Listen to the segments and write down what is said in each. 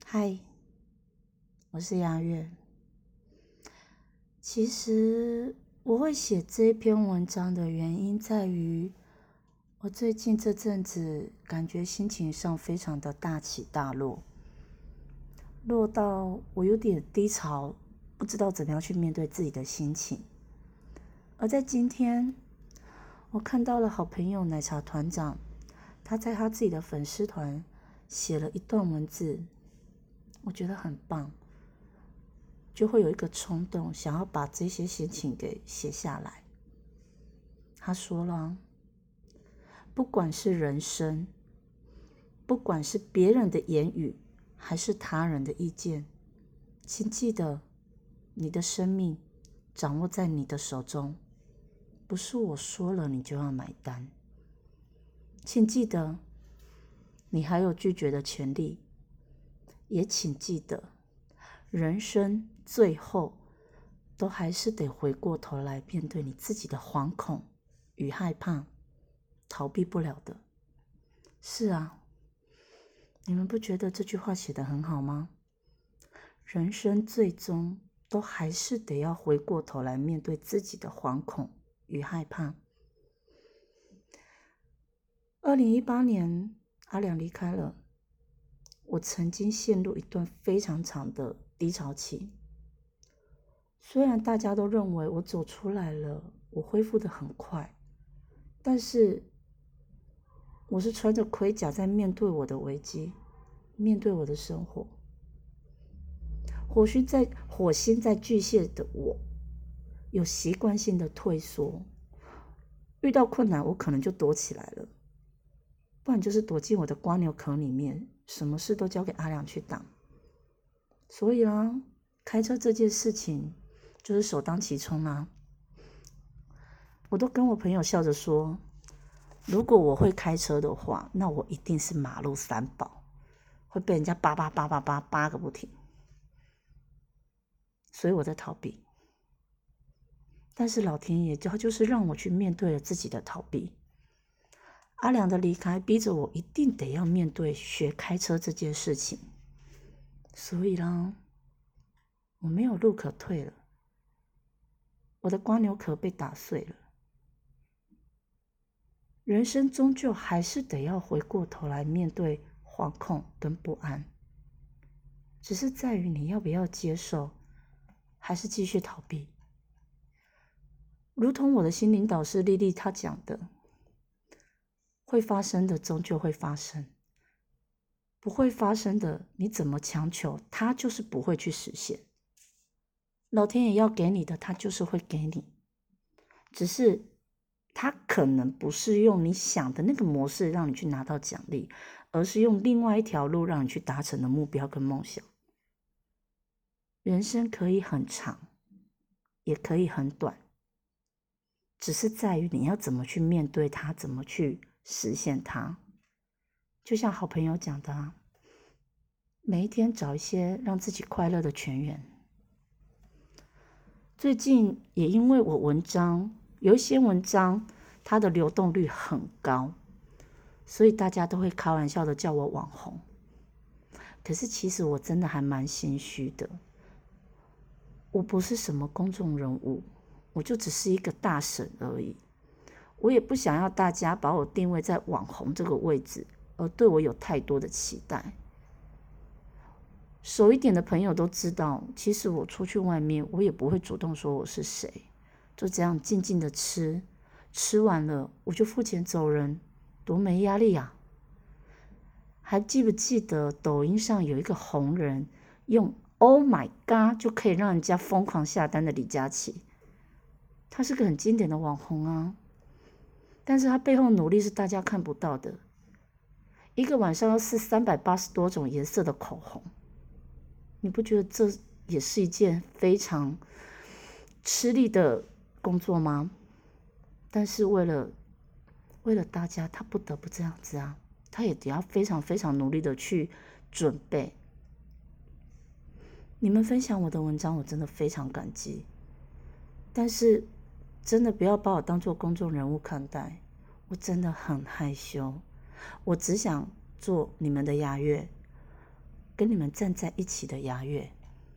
嗨，我是雅月。其实我会写这篇文章的原因在于，我最近这阵子感觉心情上非常的大起大落，落到我有点低潮，不知道怎么样去面对自己的心情。而在今天，我看到了好朋友奶茶团长，他在他自己的粉丝团写了一段文字，我觉得很棒。就会有一个冲动，想要把这些心情给写下来。他说了，不管是人生，不管是别人的言语，还是他人的意见，请记得，你的生命掌握在你的手中，不是我说了你就要买单。请记得，你还有拒绝的权利，也请记得，人生最后都还是得回过头来面对你自己的惶恐与害怕，逃避不了的。是啊，你们不觉得这句话写得很好吗？人生最终都还是得要回过头来面对自己的惶恐与害怕。2018年，阿良离开了，我曾经陷入一段非常长的低潮期。虽然大家都认为我走出来了，我恢复得很快，但是我是穿着盔甲在面对我的危机，面对我的生活。火星在巨蟹的我，有习惯性的退缩，遇到困难我可能就躲起来了，不然就是躲进我的蜗牛壳里面，什么事都交给阿良去挡。所以啦，开车这件事情就是首当其冲啦。我都跟我朋友笑着说，如果我会开车的话，那我一定是马路三宝，会被人家扒个不停。所以我在逃避，但是老天爷就是让我去面对了自己的逃避。阿良的离开逼着我一定得要面对学开车这件事情，所以啦，我没有路可退了，我的蜗牛壳被打碎了。人生终究还是得要回过头来面对惶恐跟不安，只是在于你要不要接受，还是继续逃避。如同我的心灵导师丽丽她讲的，会发生的终究会发生，不会发生的你怎么强求，它就是不会去实现。老天爷要给你的，他就是会给你，只是他可能不是用你想的那个模式让你去拿到奖励，而是用另外一条路让你去达成的目标跟梦想。人生可以很长，也可以很短，只是在于你要怎么去面对它，怎么去实现它。就像好朋友讲的啊，每一天找一些让自己快乐的泉源。最近也因为我有一些文章它的流动率很高，所以大家都会开玩笑的叫我网红。可是其实我真的还蛮心虚的，我不是什么公众人物，我就只是一个大神而已。我也不想要大家把我定位在网红这个位置，而对我有太多的期待。熟一点的朋友都知道，其实我出去外面，我也不会主动说我是谁，就这样静静的吃，吃完了我就付钱走人，多没压力啊！还记不记得抖音上有一个红人用 "Oh my God" 就可以让人家疯狂下单的李佳琦？他是个很经典的网红啊，但是他背后努力是大家看不到的。一个晚上要试380多种颜色的口红，你不觉得这也是一件非常吃力的工作吗？但是为了大家，他不得不这样子啊，他也得要非常非常努力的去准备。你们分享我的文章，我真的非常感激，但是真的不要把我当作公众人物看待，我真的很害羞，我只想做你们的雅月， 跟你们站在一起的雅月。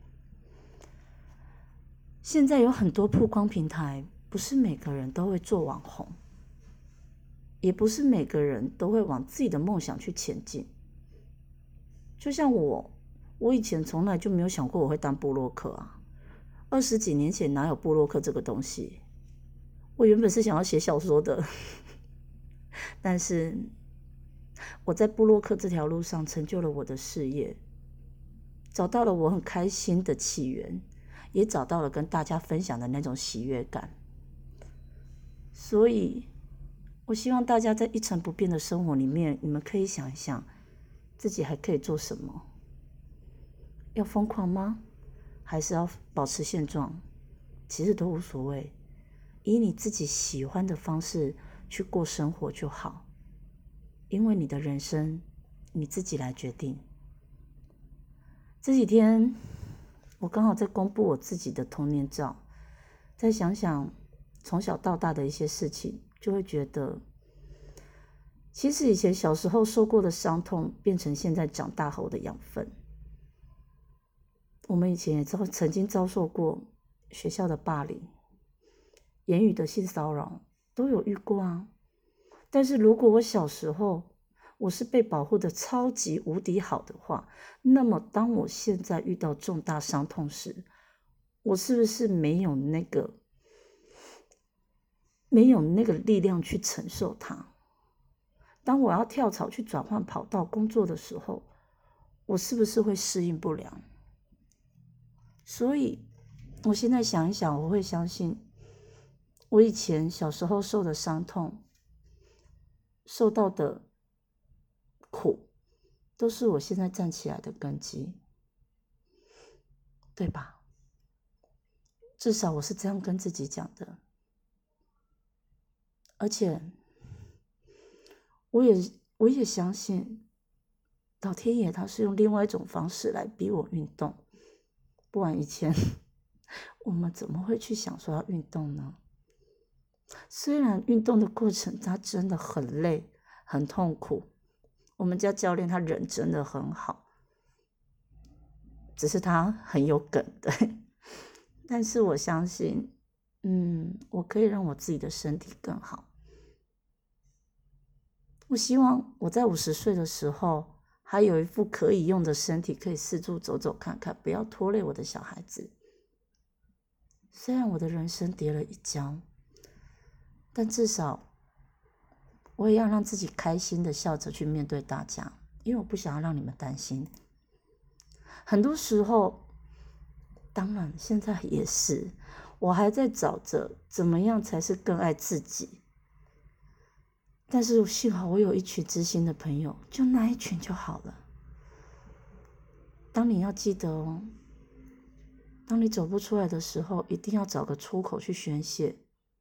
现在有很多曝光平台，不是每个人都会做网红，也不是每个人都会往自己的梦想去前进。就像我以前从来就没有想过我会当部落客啊，20几年前哪有部落客这个东西？我原本是想要写小说的，但是我在部落客这条路上成就了我的事业，找到了我很开心的起源，也找到了跟大家分享的那种喜悦感。所以我希望大家在一成不变的生活里面，你们可以想一想自己还可以做什么。要疯狂吗？还是要保持现状？其实都无所谓，以你自己喜欢的方式去过生活就好，因为你的人生你自己来决定。这几天我刚好在公布我自己的童年照，再想想从小到大的一些事情，就会觉得其实以前小时候受过的伤痛变成现在长大后的养分。我们以前也曾经遭受过学校的霸凌、言语的性骚扰，都有遇过啊。但是如果我小时候我是被保护的超级无敌好的话，那么当我现在遇到重大伤痛时，我是不是没有那个力量去承受它？当我要跳槽去转换跑道工作的时候，我是不是会适应不良？所以我现在想一想，我会相信我以前小时候受的伤痛，受到的苦，都是我现在站起来的根基，对吧？至少我是这样跟自己讲的。而且我也相信老天爷他是用另外一种方式来逼我运动，不然以前我们怎么会去想说要运动呢？虽然运动的过程它真的很累很痛苦，我们家教练他人真的很好，只是他很有梗，对。但是我相信我可以让我自己的身体更好。我希望我在50岁的时候还有一副可以用的身体，可以四处走走看看，不要拖累我的小孩子。虽然我的人生跌了一跤，但至少我也要让自己开心的笑着去面对大家，因为我不想要让你们担心。很多时候，当然现在也是，我还在找着怎么样才是更爱自己。但是幸好我有一群知心的朋友，就那一群就好了。当你要记得哦，当你走不出来的时候，一定要找个出口去宣泄，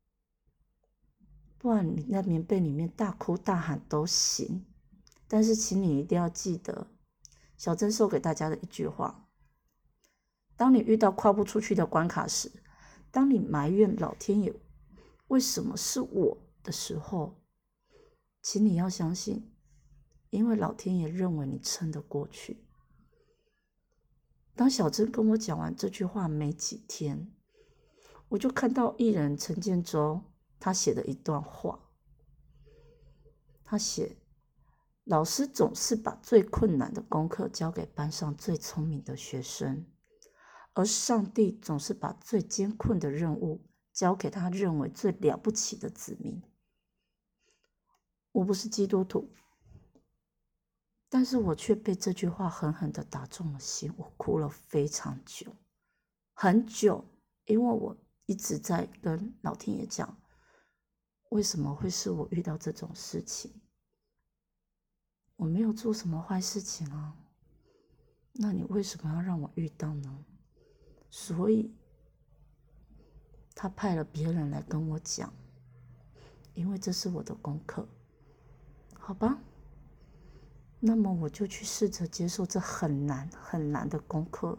不然你在棉被里面大哭大喊都行。但是请你一定要记得小珍授给大家的一句话：当你遇到跨不出去的关卡时，当你埋怨老天爷为什么是我的时候，请你要相信，因为老天爷认为你撑得过去。当小珍跟我讲完这句话没几天，我就看到艺人陈建州他写的一段话。他写：老师总是把最困难的功课交给班上最聪明的学生，而上帝总是把最艰困的任务交给他认为最了不起的子民。我不是基督徒，但是我却被这句话狠狠地打中了心，我哭了非常久，很久，因为我一直在跟老天爷讲，为什么会是我遇到这种事情？我没有做什么坏事情啊，那你为什么要让我遇到呢？所以他派了别人来跟我讲，因为这是我的功课，好吧？那么我就去试着接受这很难很难的功课。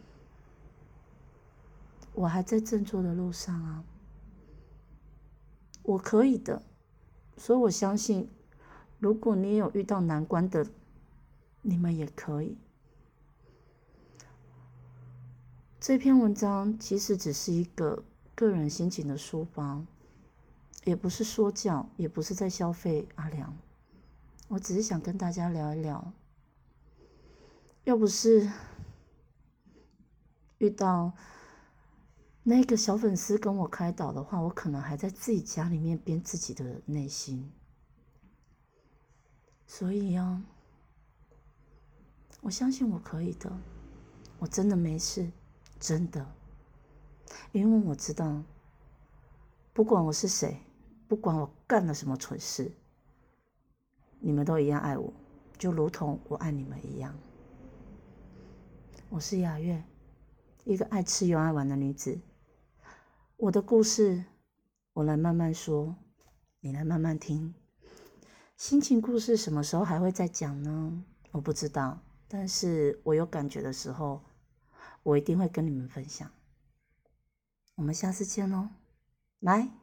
我还在振作的路上啊，我可以的。所以我相信，如果你也有遇到难关的，你们也可以。 这篇文章其实只是一个个人心情的抒发，也不是说教，也不是在消费阿良，我只是想跟大家聊一聊。要不是遇到那个小粉丝跟我开导的话，我可能还在自己家里面编自己的内心。所以我相信我可以的，我真的没事，真的。因为我知道，不管我是谁，不管我干了什么蠢事，你们都一样爱我，就如同我爱你们一样。我是雅月，一个爱吃又爱玩的女子。我的故事，我来慢慢说，你来慢慢听。心情故事什么时候还会再讲呢？我不知道，但是我有感觉的时候，我一定会跟你们分享。我们下次见咯，拜。